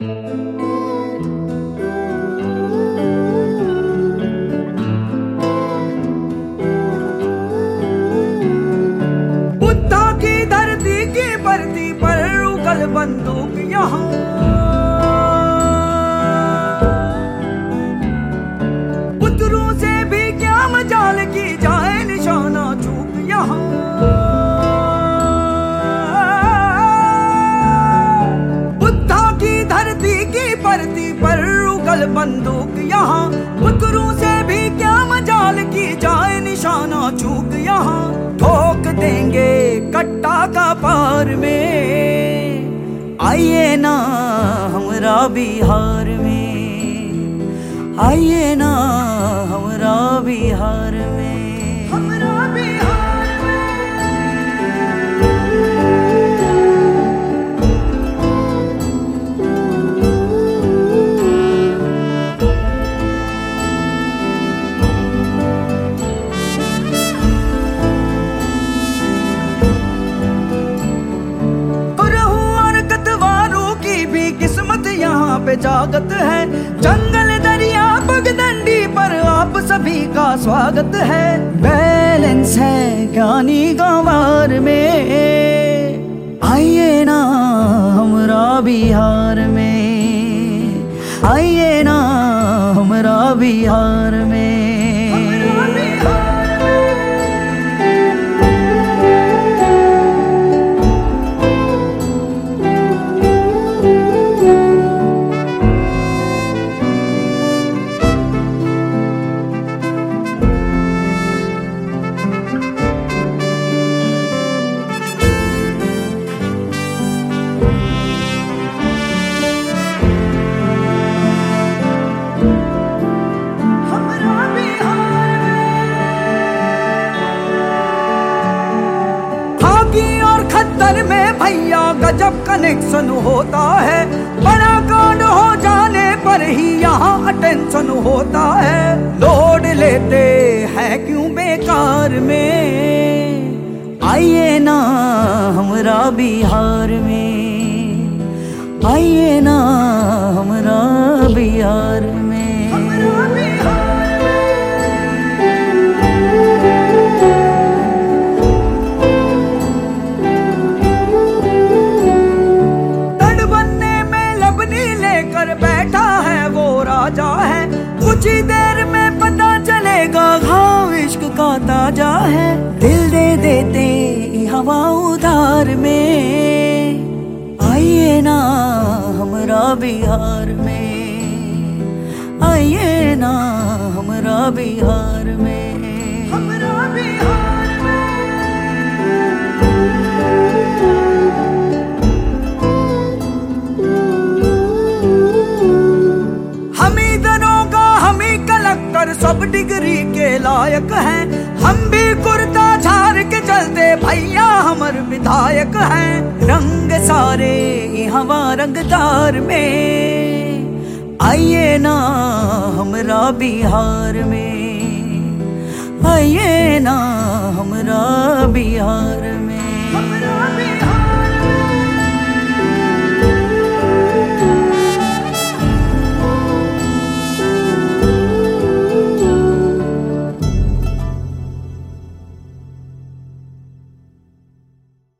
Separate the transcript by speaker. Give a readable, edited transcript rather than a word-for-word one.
Speaker 1: बुद्धा की धरती की परती पर उगल बंदूक यहाँ, पुत्रों से भी क्या मजाल की जाए निशाना चूक यहाँ। बुद्धा की धरती की परती पर उगल बंदूक यहाँ, पुत्रों से भी क्या मजाल की जाए निशाना चूक यहाँ। ठोक देंगे कट्टा का पार में, आइए ना हमरा बिहार में, आइए ना हमरा बिहार में, हमरा बिहार में। किस्मत यहाँ पे जागत है, जंगल दरिया पगडंडी पर आप सभी का स्वागत है। बैलेंस है ज्ञानी गंवार में, आइए ना हमरा बिहार में, आइए ना हमरा बिहार में। खत्तर में भैया गजब कनेक्शन होता है, बड़ा कांड हो जाने पर ही यहाँ अटेंशन होता है। लोड लेते हैं क्यों बेकार में, आइए ना हमरा बिहार में, आइए ना हमरा बिहार में, हमरा बिहार। बैठा है वो राजा है, कुछ ही देर में पता चलेगा घाव इश्क का ताजा है। दिल दे देते हवा उधार में, आइए ना हमरा बिहार में, आइए ना हमरा बिहार में, हमरा बिहार में। सब डिग्री के लायक हैं, हम भी कुर्ता झाड़ के चलते भैया हमर विधायक हैं। रंग सारे हवा रंगदार में, आइए ना हमरा बिहार में, आइए ना हमरा बिहार में, हमरा बिहार।